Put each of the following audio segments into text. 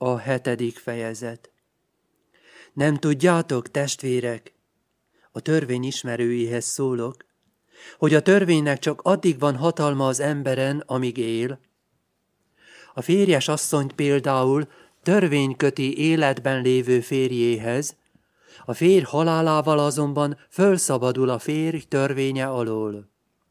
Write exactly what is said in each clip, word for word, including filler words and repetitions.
A hetedik fejezet. Nem tudjátok, testvérek, a törvény ismerőihez szólok, hogy a törvénynek csak addig van hatalma az emberen, amíg él. A férjes asszonyt például törvény köti életben lévő férjéhez, a férj halálával azonban fölszabadul a férj törvénye alól.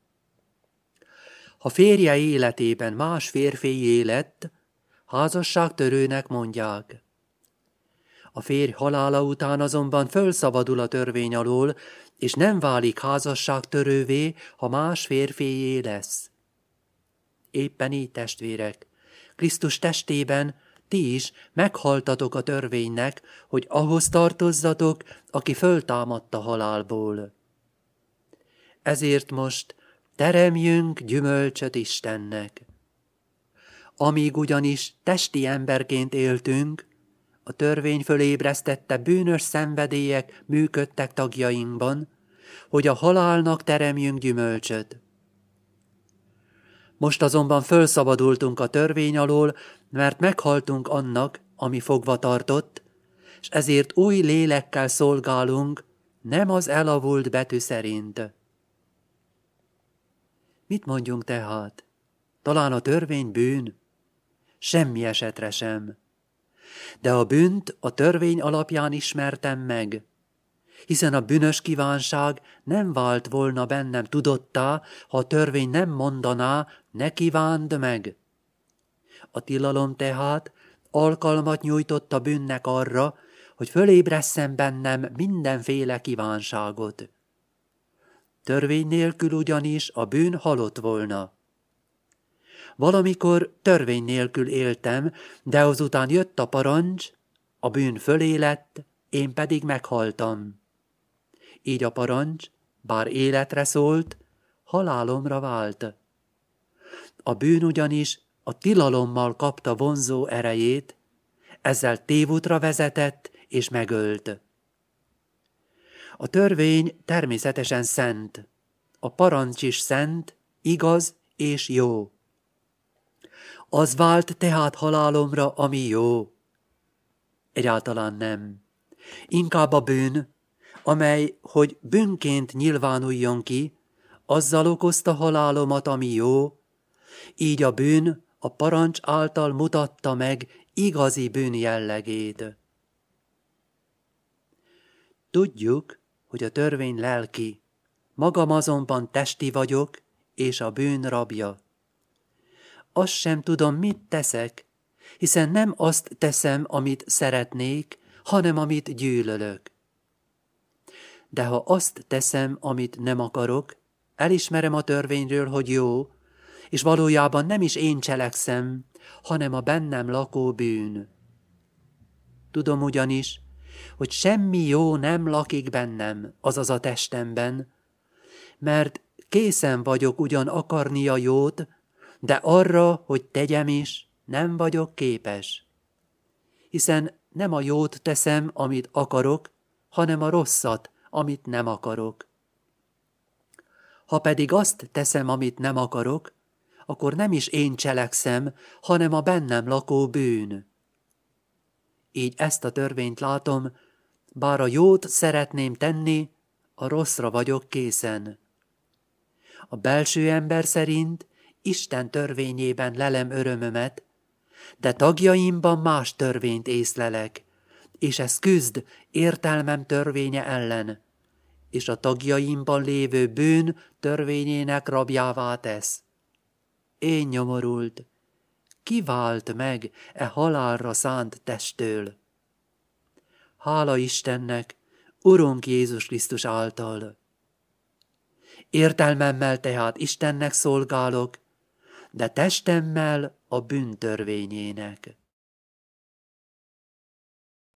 Ha férje életében más férfié lett, házasságtörőnek mondják. A férj halála után azonban fölszabadul a törvény alól, és nem válik házasságtörővé, ha más férfié lesz. Éppen így, testvérek, Krisztus testében ti is meghaltatok a törvénynek, hogy ahhoz tartozzatok, aki föltámadt a halálból. Ezért most teremjünk gyümölcsöt Istennek. Amíg ugyanis testi emberként éltünk, a törvény fölébresztette bűnös szenvedélyek működtek tagjainkban, hogy a halálnak teremjünk gyümölcsöt. Most azonban fölszabadultunk a törvény alól, mert meghaltunk annak, ami fogva tartott, és ezért új lélekkel szolgálunk, nem az elavult betű szerint. Mit mondjunk tehát? Talán a törvény bűn? Semmi esetre sem. De a bűnt a törvény alapján ismertem meg, hiszen a bűnös kívánság nem vált volna bennem tudottá, ha a törvény nem mondaná, ne kívánd meg. A tilalom tehát alkalmat nyújtott a bűnnek arra, hogy fölébresszen bennem mindenféle kívánságot. Törvény nélkül ugyanis a bűn halott volna. Valamikor törvény nélkül éltem, de azután jött a parancs, a bűn fölé lett, én pedig meghaltam. Így a parancs, bár életre szólt, halálomra vált. A bűn ugyanis a tilalommal kapta vonzó erejét, ezzel tévútra vezetett és megölt. A törvény természetesen szent, a parancs is szent, igaz és jó. Az vált tehát halálomra, ami jó? Egyáltalán nem. Inkább a bűn, amely, hogy bűnként nyilvánuljon ki, azzal okozta halálomat, ami jó, így a bűn a parancs által mutatta meg igazi bűn jellegét. Tudjuk, hogy a törvény lelki, magam azonban testi vagyok, és a bűn rabja. Azt sem tudom, mit teszek, hiszen nem azt teszem, amit szeretnék, hanem amit gyűlölök. De ha azt teszem, amit nem akarok, elismerem a törvényről, hogy jó, és valójában nem is én cselekszem, hanem a bennem lakó bűn. Tudom ugyanis, hogy semmi jó nem lakik bennem, azaz a testemben, mert készen vagyok ugyan akarni a jót, de arra, hogy tegyem is, nem vagyok képes. Hiszen nem a jót teszem, amit akarok, hanem a rosszat, amit nem akarok. Ha pedig azt teszem, amit nem akarok, akkor nem is én cselekszem, hanem a bennem lakó bűn. Így ezt a törvényt látom, bár a jót szeretném tenni, a rosszra vagyok készen. A belső ember szerint Isten törvényében lelem örömömet, de tagjaimban más törvényt észlelek, és ez küzd értelmem törvénye ellen, és a tagjaimban lévő bűn törvényének rabjává tesz. Én nyomorult, ki vált meg e halálra szánt testtől? Hála Istennek, Urunk Jézus Krisztus által. Értelmemmel tehát Istennek szolgálok, de testemmel a bűn törvényének.